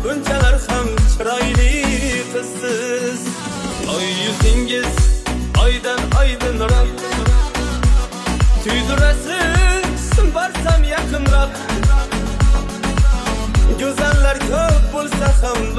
Bunchalar ham chiroyli qizsiz. Oy yuzingiz oydan oydinroq, tuydirasiz borsam yaqinroq. Go'zallar ko'p bo'lsa ham